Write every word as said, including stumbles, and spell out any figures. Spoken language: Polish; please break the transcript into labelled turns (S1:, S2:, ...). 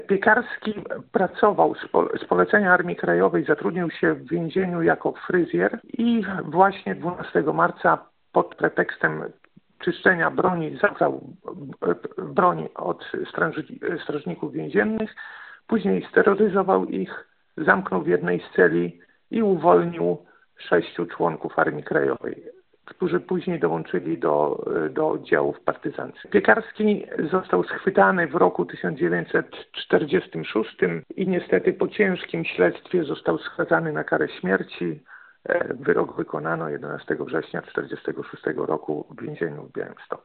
S1: Piekarski pracował z, po, z polecenia Armii Krajowej, zatrudnił się w więzieniu jako fryzjer i właśnie dwunastego marca pod pretekstem czyszczenia broni zabrał broń od strażników więziennych, później steroryzował ich, zamknął w jednej z celi i uwolnił sześciu członków Armii Krajowej, którzy później dołączyli do, do oddziałów partyzanckich. Piekarski został schwytany w roku tysiąc dziewięćset czterdziestym szóstym i niestety po ciężkim śledztwie został skazany na karę śmierci. Wyrok wykonano jedenastego września tysiąc dziewięćset czterdziestego szóstego roku w więzieniu w Białymstoku.